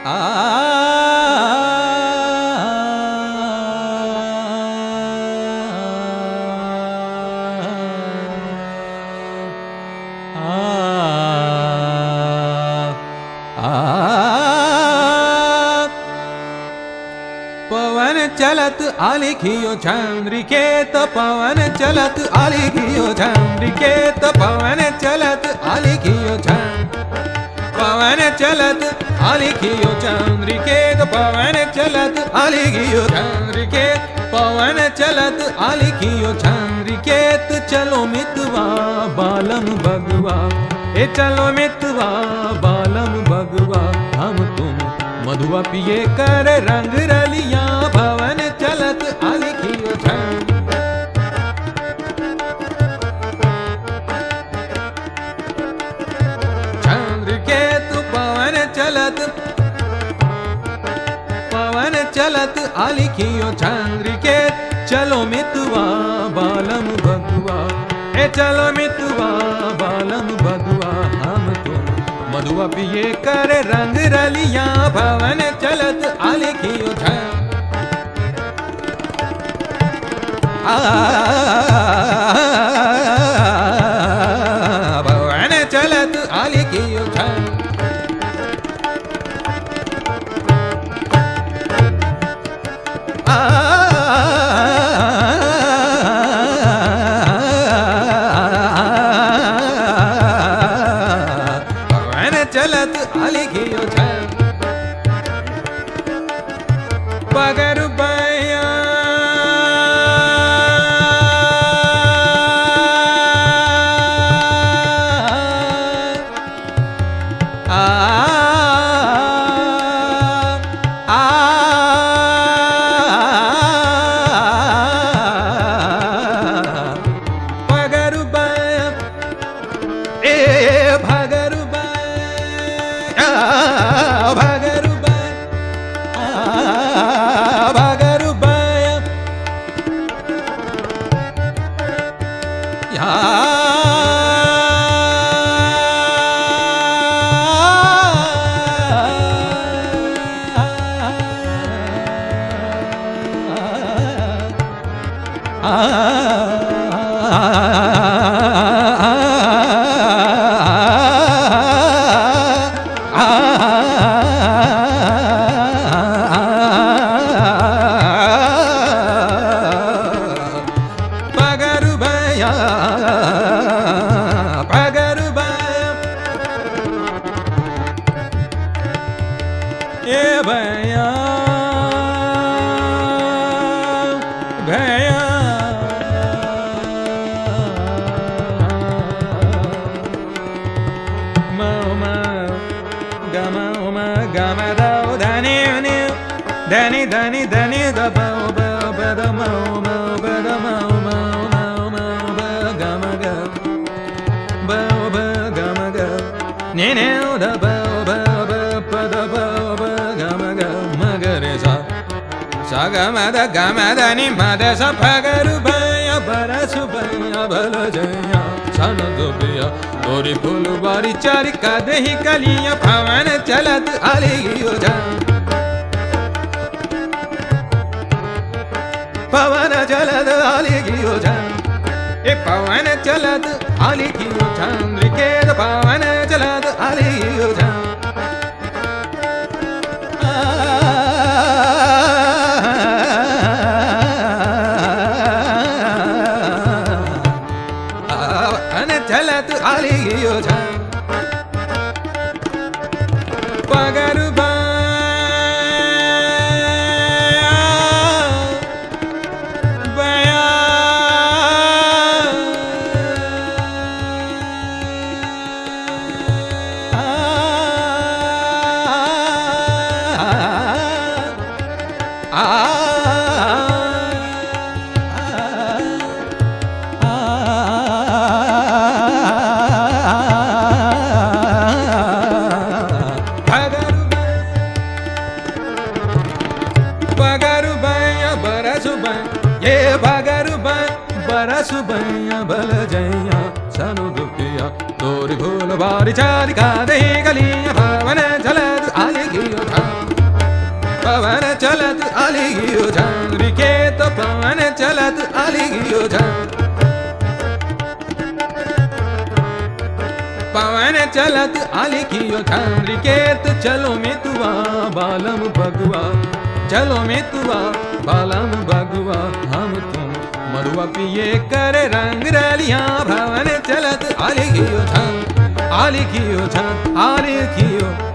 पवन चलत आलिखियो चंद्रिकेत पवन चलत आलिखियो चंद्रिकेत पवन चलत आलिखियो पवन चलत आलिखियो चंद्रिकेत पवन चलत आलिखियो चंद्रिकेत पवन चलत आलिखियो चंद्रिकेत चलो मितवा बालम भगवा ए चलो मितवा बालम भगवा हम तुम मधुआ पिए कर रंग रलिया पवन चलत आलिखियो चंद्रकेतु पवन चलत आलिखियो चंद्रकेत चलो मितवा बालम भगवा ए चलो मितवा बालम भगवा हम तुम मधुआ पिए कर रंग रलिया पवन चलत आलिखियो पवन चलत आलिखियो चलत आलिखियो पगर बया पगर बया ए भगर भगरुबाय ए भैया भैया ममा गमा उमा गमा दाओ धनी धनी धनी धनी दबाओ बदमा उमा बदमा उमा उमा गमा ग बाओ गमा ग नीने दबाओ गमद गमदनि मद स भगरु भया बरसु भया बल जया सन दुबिया तोरी फूल बारी चारि कदही कलिया पवन चलत आलिखियो पवन चलत आलिखियो ए पवन चलत आलिखियो चंद्रकेत पवन चलत आलिखियो चलत आलिखियो पगर बया बरसु भैया बल जैया सनु दुखिया तोरी भूल बारी चारि का दही गलिया पवन चलत आलिखियो आली गियो झांझरी के तो पवन चलत आली गियो झांझरी पवन चलत आली गियो झांझरी के तो चलो में तुआ बालम भगवा चलो में तुआ बालम भगवा हम तुम मरुआ पिए कर रंग रलिया भवन चलत आली गियो झांझरी आली गियो झांझरी आली गियो